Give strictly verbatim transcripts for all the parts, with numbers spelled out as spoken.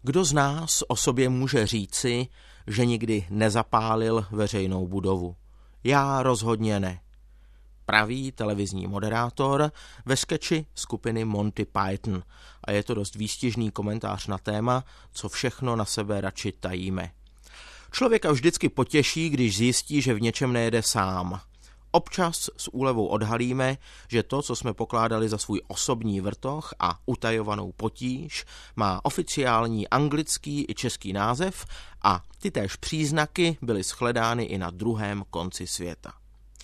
Kdo z nás o sobě může říci, že nikdy nezapálil veřejnou budovu? Já rozhodně ne. Pravý televizní moderátor ve skeči skupiny Monty Python a je to dost výstižný komentář na téma, co všechno na sebe radši tajíme. Člověka vždycky potěší, když zjistí, že v něčem nejede sám. Občas s úlevou odhalíme, že to, co jsme pokládali za svůj osobní vrtoch a utajovanou potíž, má oficiální anglický i český název a tytéž příznaky byly shledány i na druhém konci světa.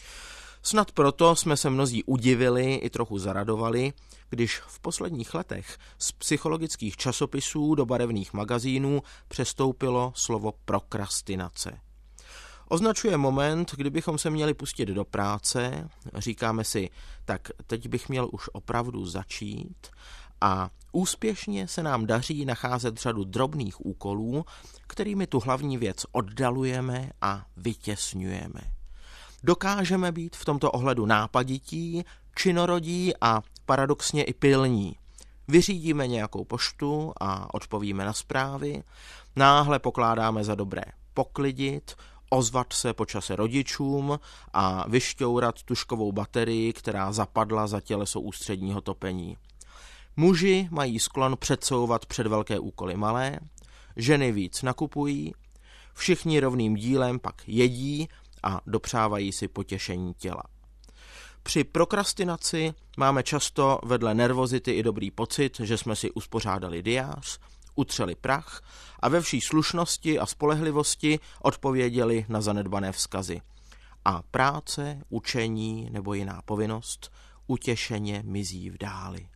Snad proto jsme se mnozí udivili i trochu zaradovali, když v posledních letech z psychologických časopisů do barevných magazínů přestoupilo slovo prokrastinace. Označuje moment, kdybychom se měli pustit do práce, říkáme si, tak teď bych měl už opravdu začít a úspěšně se nám daří nacházet řadu drobných úkolů, kterými tu hlavní věc oddalujeme a vytěsňujeme. Dokážeme být v tomto ohledu nápadití, činorodí a paradoxně i pilní. Vyřídíme nějakou poštu a odpovíme na zprávy, náhle pokládáme za dobré poklidit, ozvat se po čase rodičům a vyšťourat tužkovou baterii, která zapadla za těleso ústředního topení. Muži mají sklon předsouvat před velké úkoly malé, ženy víc nakupují, všichni rovným dílem pak jedí a dopřávají si potěšení těla. Při prokrastinaci máme často vedle nervozity i dobrý pocit, že jsme si uspořádali diář, utřeli prach a ve vší slušnosti a spolehlivosti odpověděli na zanedbané vzkazy. A práce, učení nebo jiná povinnost utěšeně mizí v dáli.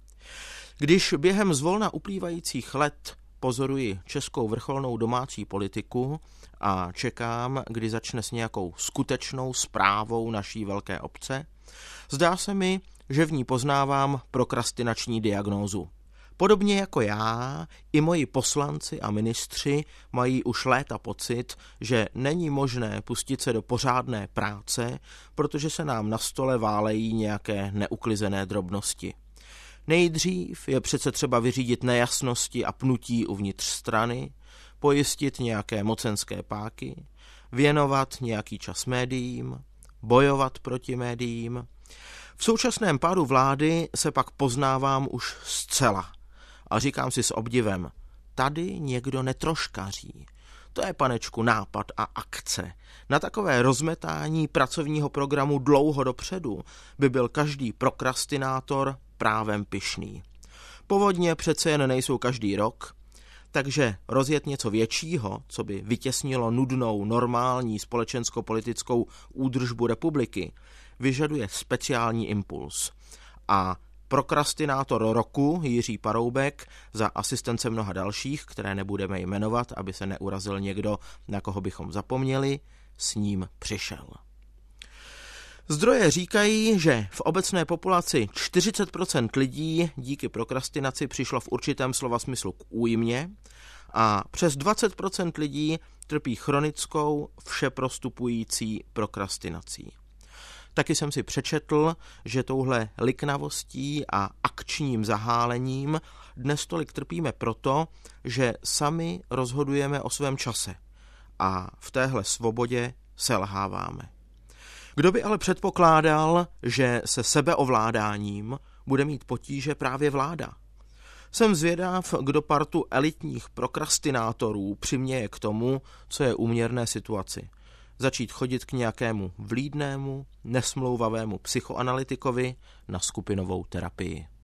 Když během zvolna uplývajících let pozoruji českou vrcholnou domácí politiku a čekám, kdy začne s nějakou skutečnou správou naší velké obce, zdá se mi, že v ní poznávám prokrastinační diagnózu. Podobně jako já, i moji poslanci a ministři mají už léta pocit, že není možné pustit se do pořádné práce, protože se nám na stole válejí nějaké neuklizené drobnosti. Nejdřív je přece třeba vyřídit nejasnosti a pnutí uvnitř strany, pojistit nějaké mocenské páky, věnovat nějaký čas médiím, bojovat proti médiím. V současném pádu vlády se pak poznávám už zcela a říkám si s obdivem, tady někdo netroškaří. To je, panečku, nápad a akce. Na takové rozmetání pracovního programu dlouho dopředu by byl každý prokrastinátor právem pyšný. Povodně přece jen nejsou každý rok, takže rozjet něco většího, co by vytěsnilo nudnou normální společensko-politickou údržbu republiky, vyžaduje speciální impuls. A prokrastinátor roku Jiří Paroubek za asistence mnoha dalších, které nebudeme jmenovat, aby se neurazil někdo, na koho bychom zapomněli, s ním přišel. Zdroje říkají, že v obecné populaci čtyřicet procent lidí díky prokrastinaci přišlo v určitém slova smyslu k újmě a přes dvacet procent lidí trpí chronickou, všeprostupující prokrastinací. Taky jsem si přečetl, že touhle liknavostí a akčním zahálením dnes tolik trpíme proto, že sami rozhodujeme o svém čase a v téhle svobodě selháváme. Kdo by ale předpokládal, že se sebeovládáním bude mít potíže právě vláda? Jsem zvědav, kdo partu elitních prokrastinátorů přiměje k tomu, co je úměrné situaci. Začít chodit k nějakému vlídnému, nesmlouvavému psychoanalytikovi na skupinovou terapii.